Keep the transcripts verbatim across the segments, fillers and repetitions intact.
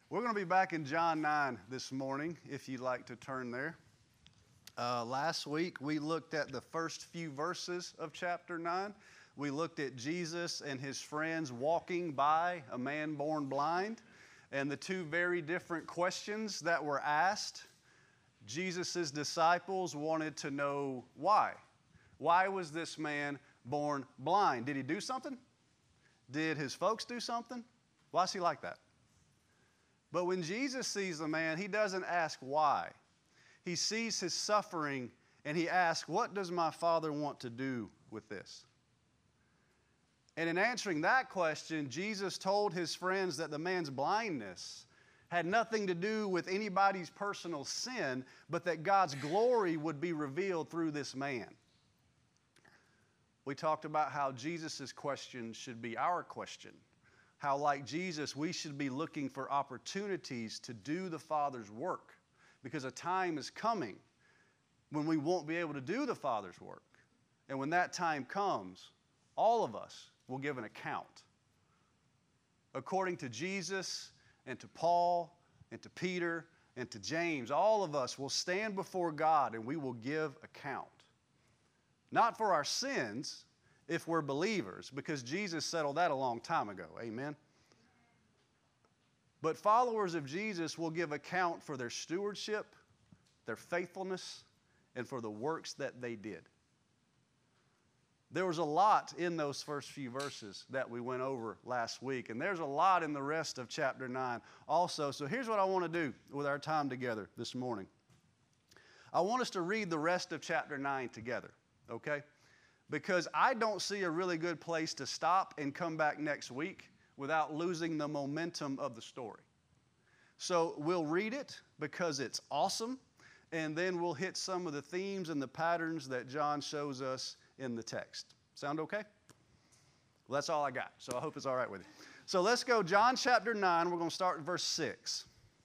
We're going to be back in John nine this morning, if you'd like to turn there. Uh, last week, we looked at the first few verses of chapter nine. We looked at Jesus and his friends walking by a man born blind, and the two very different questions that were asked. Jesus' disciples wanted to know why. Why was this man born blind? Did he do something? Did his folks do something? Why is he like that? But when Jesus sees the man, he doesn't ask why. He sees his suffering and he asks, what does my Father want to do with this? And in answering that question, Jesus told his friends that the man's blindness had nothing to do with anybody's personal sin, but that God's glory would be revealed through this man. We talked about how Jesus' question should be our question. How, like Jesus, we should be looking for opportunities to do the Father's work, because a time is coming when we won't be able to do the Father's work. And when that time comes, all of us will give an account. According to Jesus and to Paul and to Peter and to James, all of us will stand before God and we will give account. Not for our sins, if we're believers, because Jesus settled that a long time ago. Amen? But followers of Jesus will give account for their stewardship, their faithfulness, and for the works that they did. There was a lot in those first few verses that we went over last week, and there's a lot in the rest of chapter nine also. So here's what I want to do with our time together this morning. I want us to read the rest of chapter nine together, okay? Because I don't see a really good place to stop and come back next week without losing the momentum of the story. So we'll read it because it's awesome, and then we'll hit some of the themes and the patterns that John shows us in the text. Sound okay? Well, that's all I got, so I hope it's all right with you. So let's go John chapter nine. We're going to start at verse six.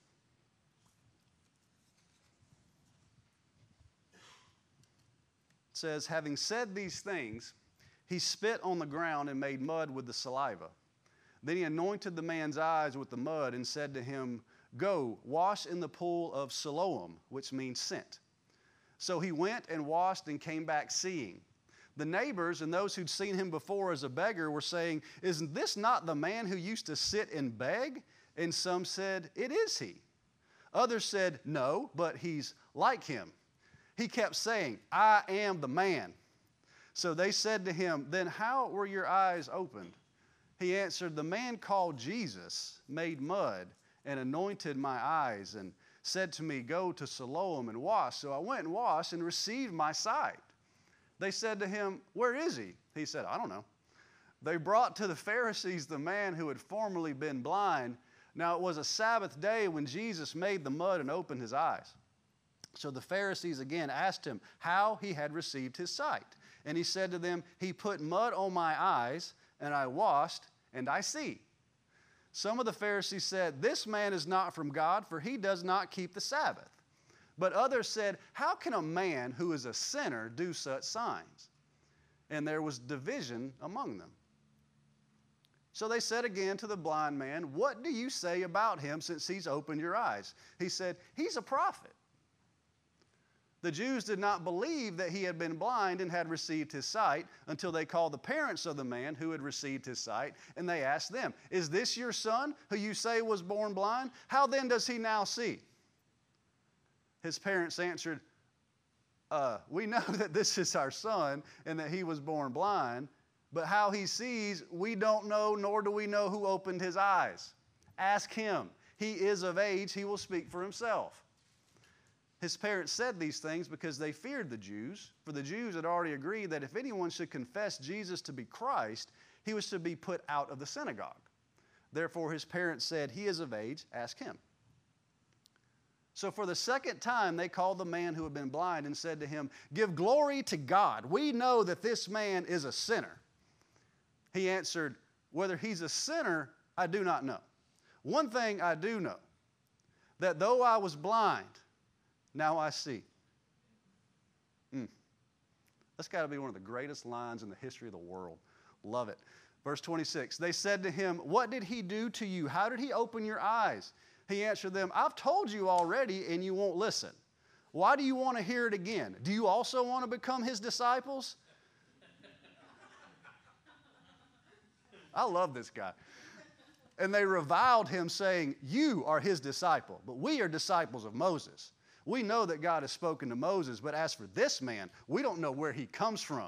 It says, having said these things, he spit on the ground and made mud with the saliva. Then he anointed the man's eyes with the mud and said to him, go, wash in the pool of Siloam, which means sent. So he went and washed and came back seeing. The neighbors and those who'd seen him before as a beggar were saying, isn't this not the man who used to sit and beg? And some said, it is he. Others said, no, but he's like him. He kept saying, I am the man. So they said to him, then how were your eyes opened? He answered, the man called Jesus made mud and anointed my eyes and said to me, go to Siloam and wash. So I went and washed and received my sight. They said to him, where is he? He said, I don't know. They brought to the Pharisees the man who had formerly been blind. Now it was a Sabbath day when Jesus made the mud and opened his eyes. So the Pharisees again asked him how he had received his sight. And he said to them, he put mud on my eyes, and I washed, and I see. Some of the Pharisees said, this man is not from God, for he does not keep the Sabbath. But others said, how can a man who is a sinner do such signs? And there was division among them. So they said again to the blind man, what do you say about him since he's opened your eyes? He said, he's a prophet. The Jews did not believe that he had been blind and had received his sight until they called the parents of the man who had received his sight, and they asked them, is this your son who you say was born blind? How then does he now see? His parents answered, uh, we know that this is our son and that he was born blind, but how he sees we don't know, nor do we know who opened his eyes. Ask him. He is of age. He will speak for himself. His parents said these things because they feared the Jews, for the Jews had already agreed that if anyone should confess Jesus to be Christ, he was to be put out of the synagogue. Therefore his parents said, he is of age, ask him. So for the second time they called the man who had been blind and said to him, give glory to God. We know that this man is a sinner. He answered, whether he's a sinner, I do not know. One thing I do know, that though I was blind, now I see. Mm. That's got to be one of the greatest lines in the history of the world. Love it. Verse twenty-six, they said to him, what did he do to you? How did he open your eyes? He answered them, I've told you already and you won't listen. Why do you want to hear it again? Do you also want to become his disciples? I love this guy. And they reviled him, saying, you are his disciple, but we are disciples of Moses. We know that God has spoken to Moses, but as for this man, we don't know where he comes from.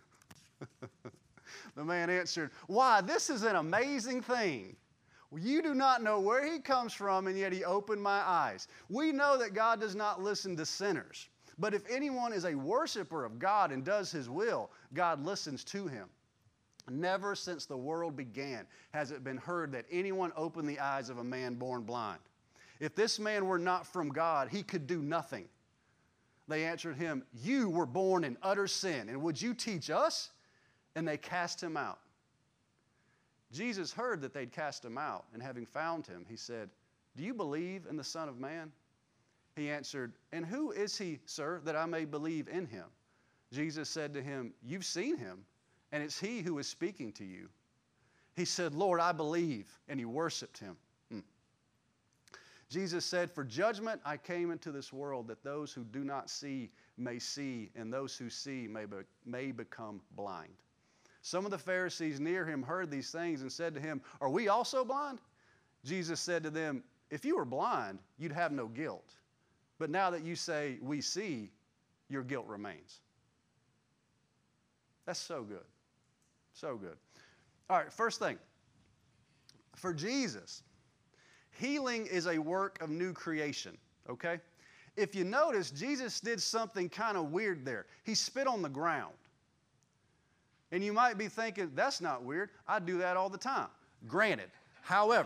The man answered, why, this is an amazing thing. You do not know where he comes from, and yet he opened my eyes. We know that God does not listen to sinners. But if anyone is a worshiper of God and does his will, God listens to him. Never since the world began has it been heard that anyone opened the eyes of a man born blind. If this man were not from God, he could do nothing. They answered him, you were born in utter sin, and would you teach us? And they cast him out. Jesus heard that they'd cast him out, and having found him, he said, do you believe in the Son of Man? He answered, and who is he, sir, that I may believe in him? Jesus said to him, you've seen him, and it's he who is speaking to you. He said, Lord, I believe, and he worshiped him. Hmm. Jesus said, for judgment I came into this world, that those who do not see may see, and those who see may, be, may become blind. Some of the Pharisees near him heard these things and said to him, are we also blind? Jesus said to them, if you were blind, you'd have no guilt. But now that you say, we see, your guilt remains. That's so good. So good. All right, first thing. For Jesus, healing is a work of new creation, okay? If you notice, Jesus did something kind of weird there. He spit on the ground. And you might be thinking, that's not weird. I do that all the time. Granted. However,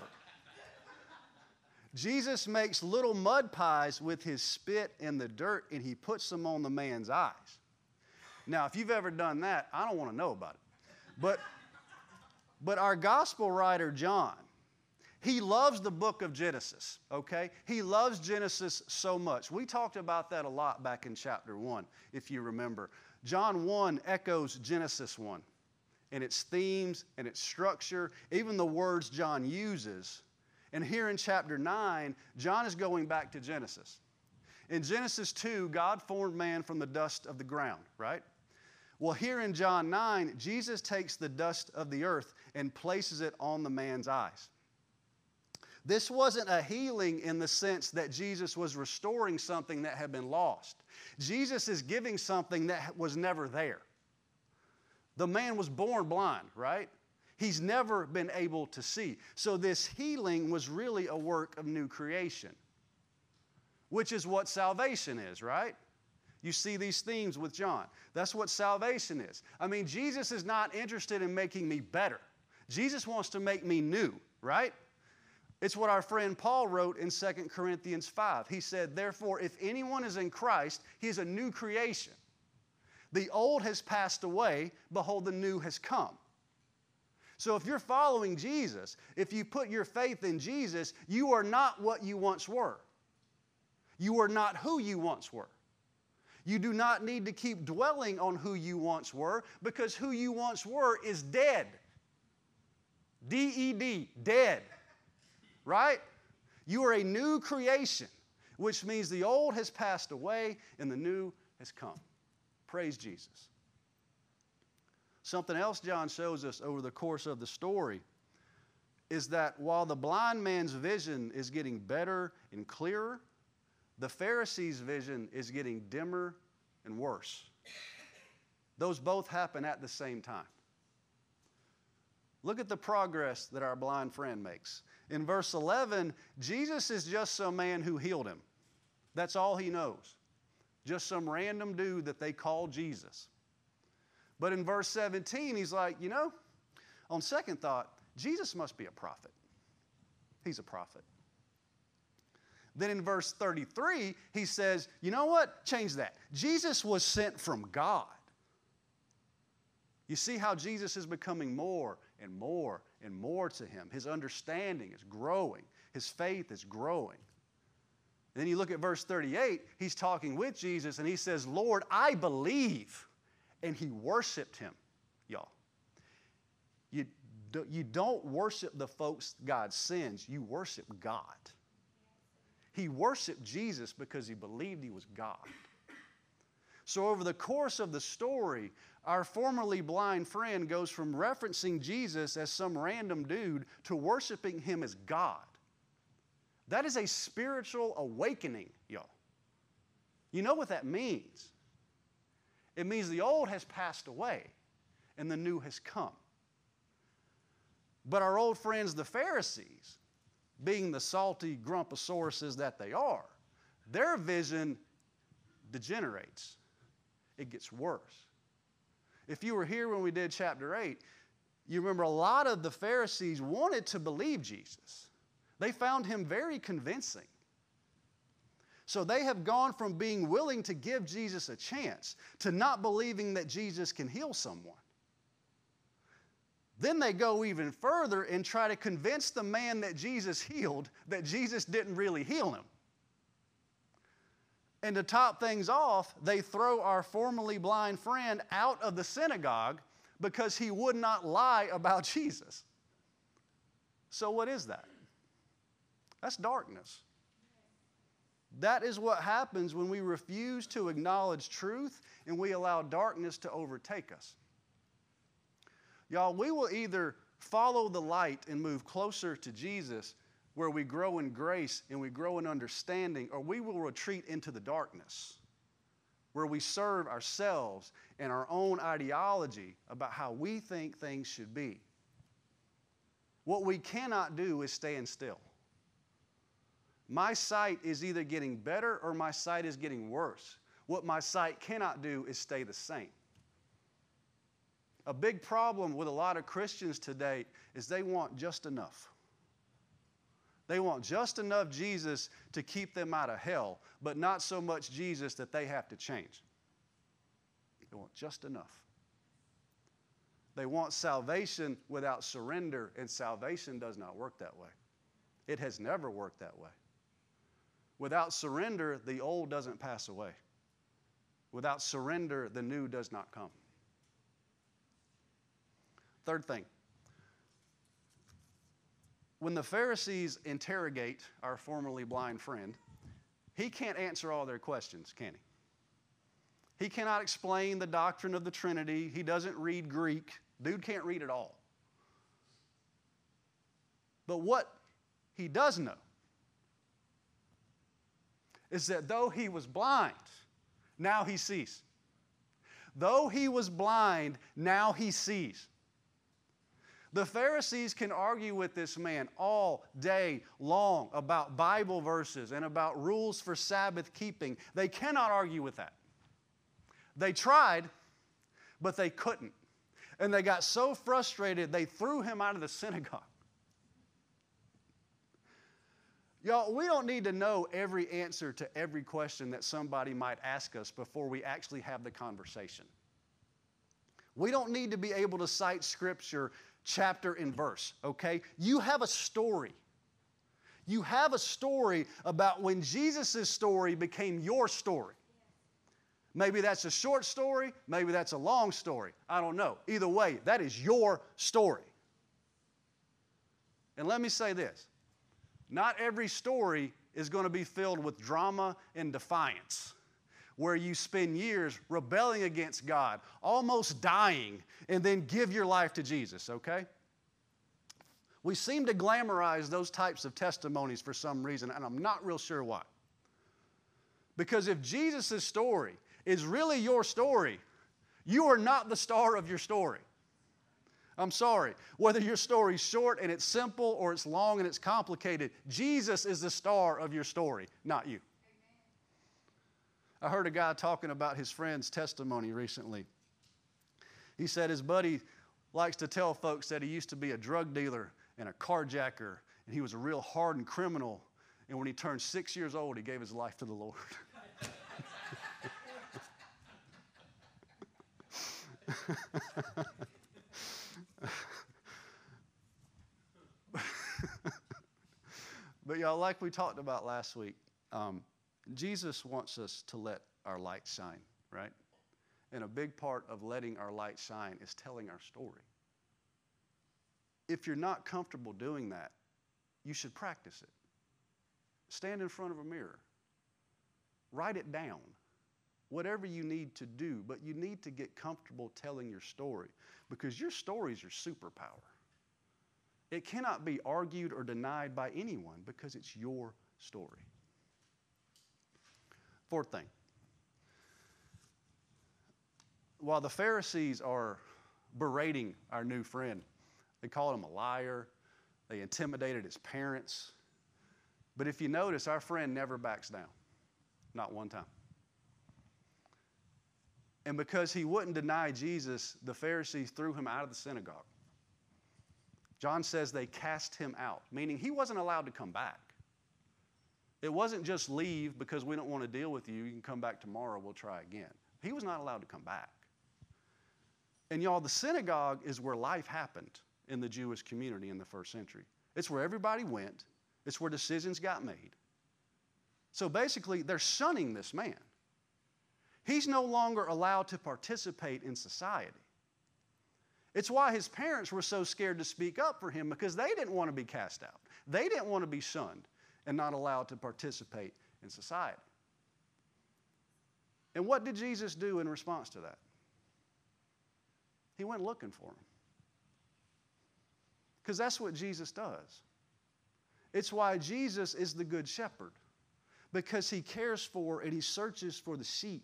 Jesus makes little mud pies with his spit in the dirt, and he puts them on the man's eyes. Now, if you've ever done that, I don't want to know about it. But, but our gospel writer, John, he loves the book of Genesis, okay? He loves Genesis so much. We talked about that a lot back in chapter one, if you remember. John one echoes Genesis one, and its themes and its structure, even the words John uses. And here in chapter nine, John is going back to Genesis. In Genesis two, God formed man from the dust of the ground, right? Well, here in John nine, Jesus takes the dust of the earth and places it on the man's eyes. This wasn't a healing in the sense that Jesus was restoring something that had been lost. Jesus is giving something that was never there. The man was born blind, right? He's never been able to see. So this healing was really a work of new creation, which is what salvation is, right? You see these themes with John. That's what salvation is. I mean, Jesus is not interested in making me better. Jesus wants to make me new, right? It's what our friend Paul wrote in Second Corinthians five. He said, therefore, if anyone is in Christ, he is a new creation. The old has passed away, behold, the new has come. So if you're following Jesus, if you put your faith in Jesus, you are not what you once were. You are not who you once were. You do not need to keep dwelling on who you once were, because who you once were is dead. D E D, dead. Right? You are a new creation, which means the old has passed away and the new has come. Praise Jesus. Something else John shows us over the course of the story is that while the blind man's vision is getting better and clearer, the Pharisees' vision is getting dimmer and worse. Those both happen at the same time. Look at the progress that our blind friend makes. In verse eleven, Jesus is just some man who healed him. That's all he knows. Just some random dude that they call Jesus. But in verse seventeen, he's like, you know, on second thought, Jesus must be a prophet. He's a prophet. Then in verse thirty-three, he says, you know what? Change that. Jesus was sent from God. You see how Jesus is becoming more and more and more to him. His understanding is growing. His faith is growing. And then you look at verse thirty-eight, he's talking with Jesus and he says, Lord, I believe. And he worshiped him, y'all. You, do, you don't worship the folks God sends, you worship God. He worshiped Jesus because he believed he was God. So over the course of the story, our formerly blind friend goes from referencing Jesus as some random dude to worshiping him as God. That is a spiritual awakening, y'all. You know what that means? It means the old has passed away and the new has come. But our old friends, the Pharisees, being the salty grumpusauruses that they are, their vision degenerates. It gets worse. If you were here when we did chapter eight, you remember a lot of the Pharisees wanted to believe Jesus. They found him very convincing. So they have gone from being willing to give Jesus a chance to not believing that Jesus can heal someone. Then they go even further and try to convince the man that Jesus healed that Jesus didn't really heal him. And to top things off, they throw our formerly blind friend out of the synagogue because he would not lie about Jesus. So what is that? That's darkness. That is what happens when we refuse to acknowledge truth and we allow darkness to overtake us. Y'all, we will either follow the light and move closer to Jesus, where we grow in grace and we grow in understanding, or we will retreat into the darkness, where we serve ourselves and our own ideology about how we think things should be. What we cannot do is stand still. My sight is either getting better or my sight is getting worse. What my sight cannot do is stay the same. A big problem with a lot of Christians today is they want just enough. They want just enough Jesus to keep them out of hell, but not so much Jesus that they have to change. They want just enough. They want salvation without surrender, and salvation does not work that way. It has never worked that way. Without surrender, the old doesn't pass away. Without surrender, the new does not come. Third thing. When the Pharisees interrogate our formerly blind friend, he can't answer all their questions, can he? He cannot explain the doctrine of the Trinity. He doesn't read Greek. Dude can't read at all. But what he does know is that though he was blind, now he sees. Though he was blind, now he sees. The Pharisees can argue with this man all day long about Bible verses and about rules for Sabbath keeping. They cannot argue with that. They tried, but they couldn't. And they got so frustrated, they threw him out of the synagogue. Y'all, we don't need to know every answer to every question that somebody might ask us before we actually have the conversation. We don't need to be able to cite Scripture chapter and verse, okay? You have a story. You have a story about when Jesus' story became your story. Maybe that's a short story, maybe that's a long story. I don't know. Either way, that is your story. And let me say this. Not every story is going to be filled with drama and defiance, where you spend years rebelling against God, almost dying, and then give your life to Jesus, okay? We seem to glamorize those types of testimonies for some reason, and I'm not real sure why. Because if Jesus' story is really your story, you are not the star of your story. I'm sorry. Whether your story's short and it's simple or it's long and it's complicated, Jesus is the star of your story, not you. I heard a guy talking about his friend's testimony recently. He said his buddy likes to tell folks that he used to be a drug dealer and a carjacker, and he was a real hardened criminal, and when he turned six years old, he gave his life to the Lord. But y'all, like we talked about last week, um, Jesus wants us to let our light shine, right? And a big part of letting our light shine is telling our story. If you're not comfortable doing that, you should practice it. stand in front of a mirror. Write it down. Whatever you need to do, but you need to get comfortable telling your story because your story is your superpower. It cannot be argued or denied by anyone because it's your story. Fourth thing. While the Pharisees are berating our new friend, they called him a liar, they intimidated his parents, but if you notice, our friend never backs down. Not one time. And because he wouldn't deny Jesus, the Pharisees threw him out of the synagogue. John says they cast him out, meaning he wasn't allowed to come back. It wasn't just leave because we don't want to deal with you. You can come back tomorrow, we'll try again. He was not allowed to come back. And y'all, the synagogue is where life happened in the Jewish community in the first century. It's where everybody went. It's where decisions got made. So basically, they're shunning this man. He's no longer allowed to participate in society. It's why his parents were so scared to speak up for him because they didn't want to be cast out. They didn't want to be shunned and not allowed to participate in society. And what did Jesus do in response to that? He went looking for him. Because that's what Jesus does. It's why Jesus is the good shepherd. Because he cares for and he searches for the sheep.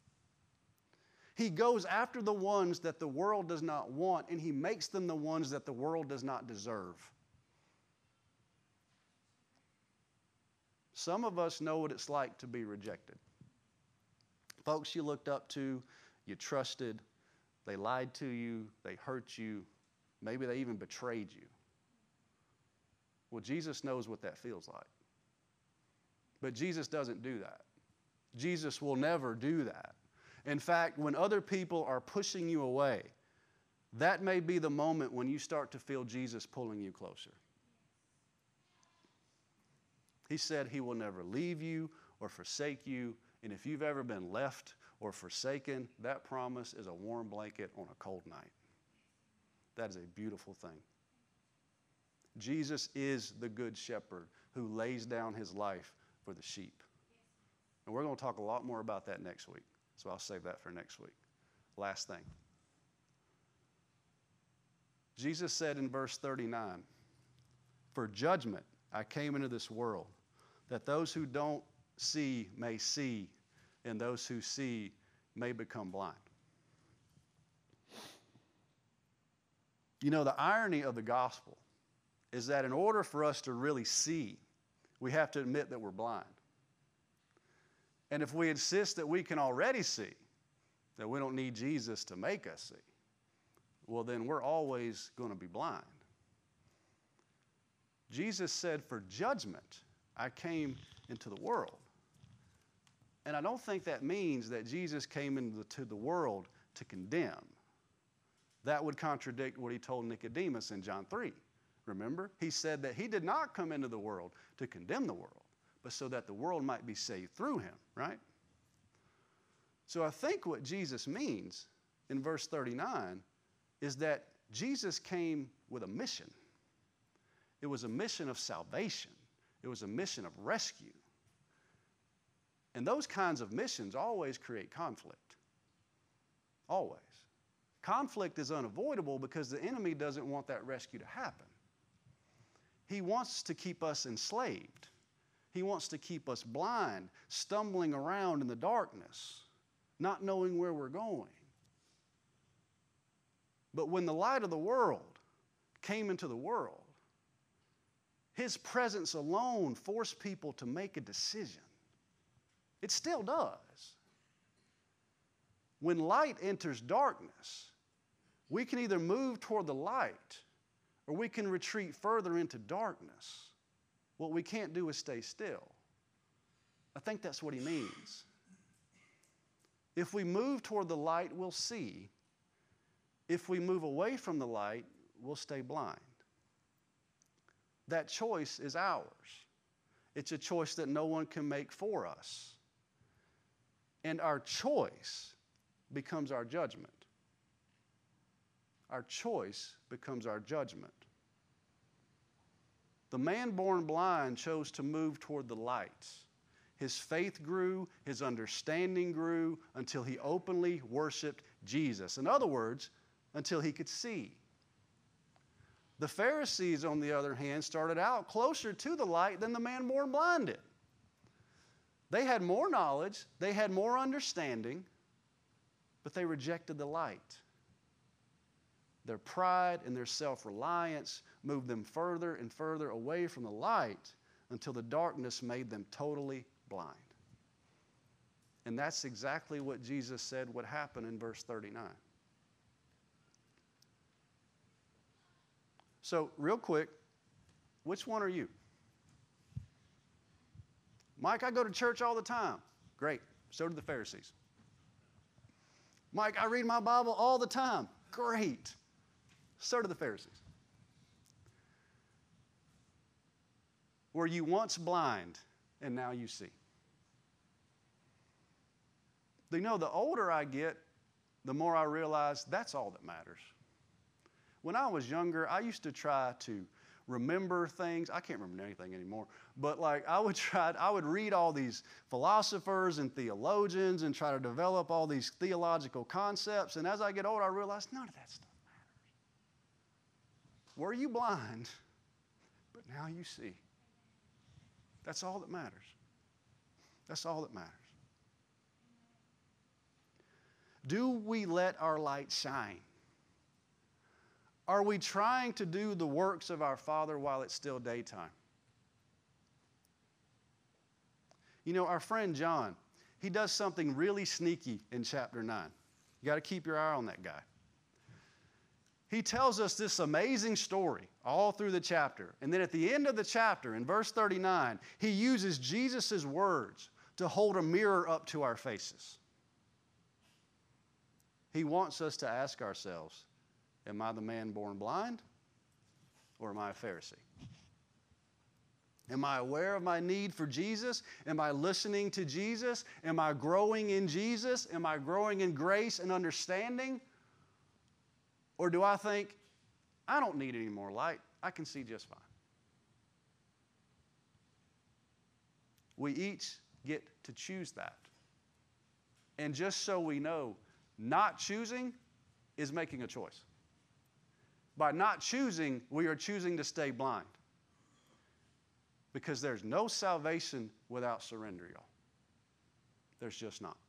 He goes after the ones that the world does not want, and he makes them the ones that the world does not deserve. Some of us know what it's like to be rejected. Folks you looked up to, you trusted, they lied to you, they hurt you, maybe they even betrayed you. Well, Jesus knows what that feels like. But Jesus doesn't do that. Jesus will never do that. In fact, when other people are pushing you away, that may be the moment when you start to feel Jesus pulling you closer. He said he will never leave you or forsake you, and if you've ever been left or forsaken, that promise is a warm blanket on a cold night. That is a beautiful thing. Jesus is the good shepherd who lays down his life for the sheep. And we're going to talk a lot more about that next week. So I'll save that for next week. Last thing. Jesus said in verse thirty-nine, "For judgment I came into this world, that those who don't see may see, and those who see may become blind." You know, the irony of the gospel is that in order for us to really see, we have to admit that we're blind. And if we insist that we can already see, that we don't need Jesus to make us see, well, then we're always going to be blind. Jesus said, "For judgment I came into the world." And I don't think that means that Jesus came into the world to condemn. That would contradict what he told Nicodemus in John three. Remember? He said that he did not come into the world to condemn the world, but so that the world might be saved through him, right? So I think what Jesus means in verse thirty-nine is that Jesus came with a mission. It was a mission of salvation. It was a mission of rescue. And those kinds of missions always create conflict. Always. Conflict is unavoidable because the enemy doesn't want that rescue to happen. He wants to keep us enslaved. He wants to keep us blind, stumbling around in the darkness, not knowing where we're going. But when the light of the world came into the world, his presence alone forced people to make a decision. It still does. When light enters darkness, we can either move toward the light or we can retreat further into darkness. What we can't do is stay still. I think that's what he means. If we move toward the light, we'll see. If we move away from the light, we'll stay blind. That choice is ours. It's a choice that no one can make for us. And our choice becomes our judgment. Our choice becomes our judgment. The man born blind chose to move toward the light. His faith grew, his understanding grew, until he openly worshiped Jesus. In other words, until he could see. The Pharisees, on the other hand, started out closer to the light than the man born blind did. They had more knowledge, they had more understanding, but they rejected the light. Their pride and their self-reliance moved them further and further away from the light until the darkness made them totally blind. And that's exactly what Jesus said would happen in verse thirty-nine. So, real quick, which one are you? Mike, I go to church all the time. Great. So do the Pharisees. Mike, I read my Bible all the time. Great. So do the Pharisees. Were you once blind and now you see? You know, the older I get, the more I realize that's all that matters. When I was younger, I used to try to remember things. I can't remember anything anymore. But like I would try, I would read all these philosophers and theologians and try to develop all these theological concepts. And as I get older, I realize none of that stuff matters. Were you blind? But now you see. That's all that matters. That's all that matters. Do we let our light shine? Are we trying to do the works of our Father while it's still daytime? You know, our friend John, he does something really sneaky in chapter nine. You got to keep your eye on that guy. He tells us this amazing story all through the chapter. And then at the end of the chapter, in verse thirty-nine, he uses Jesus' words to hold a mirror up to our faces. He wants us to ask ourselves, am I the man born blind, or am I a Pharisee? Am I aware of my need for Jesus? Am I listening to Jesus? Am I growing in Jesus? Am I growing in grace and understanding? Or do I think, I don't need any more light. I can see just fine. We each get to choose that. And just so we know, not choosing is making a choice. By not choosing, we are choosing to stay blind. Because there's no salvation without surrender, y'all. There's just not.